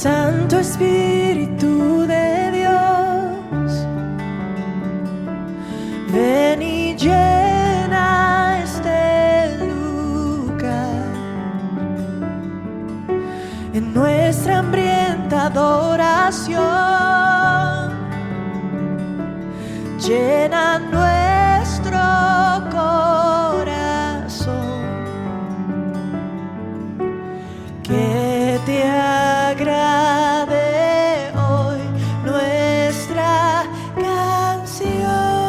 Santo Espíritu de Dios, ven y llena este lugar. En nuestra hambrienta adoración, llena nuestro corazón. Que te agrade hoy nuestra canción.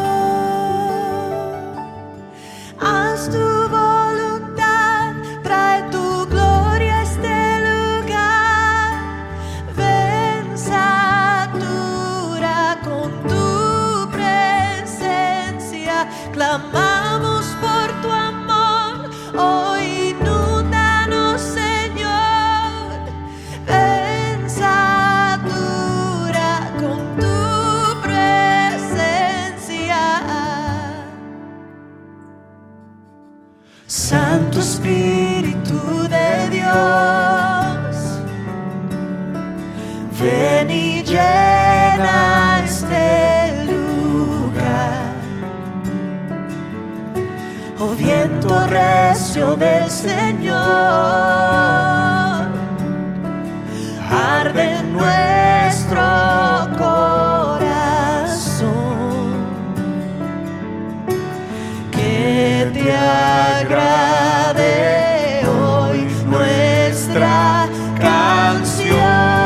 Haz tu voluntad, trae tu gloria a este lugar. Ven, satura con tu presencia. Clamamos por tu amor, hoy inúndanos, Señor. Ven, satura con tu presencia. Santo Espíritu de Dios, ven y llena este lugar. Oh viento recio del Señor, arde en nuestro corazón. Que te agrade hoy nuestra canción.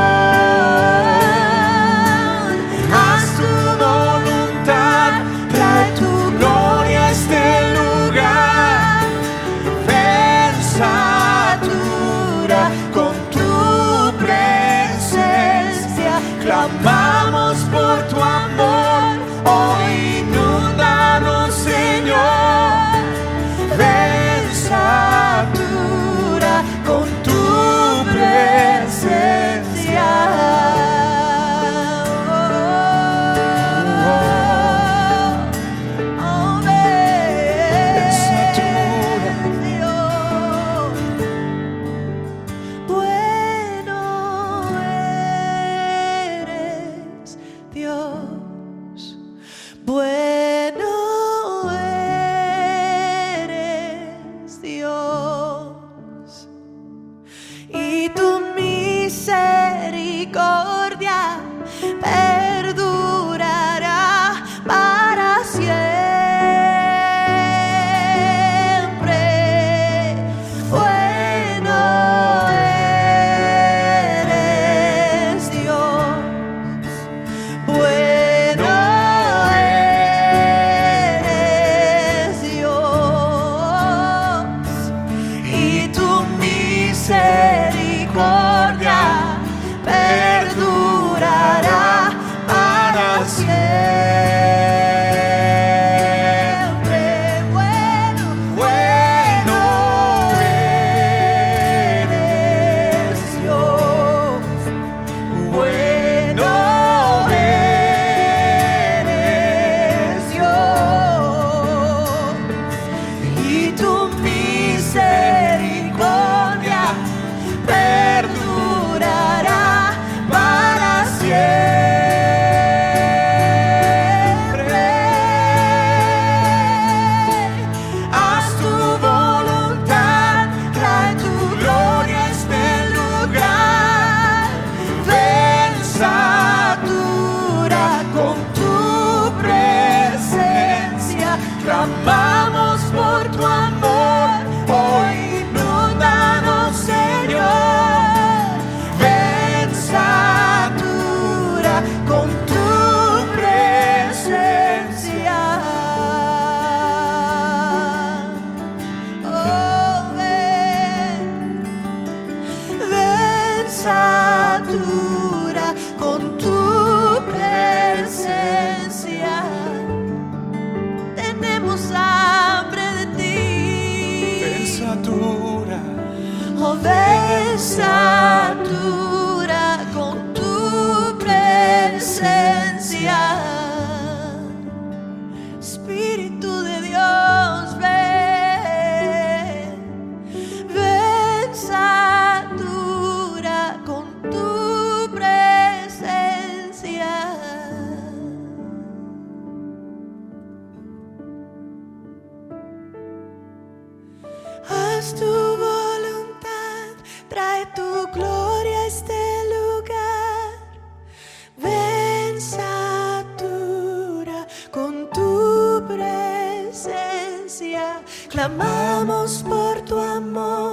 Haz tu voluntad, trae tu gloria a este lugar. Ven, satura con tu presencia. Clamamos por tu amor, hoy inúndanos, Señor. Ven, satura con tu presencia. Oh, ven, satura, Dios. Bueno eres, clamamos por tu amor.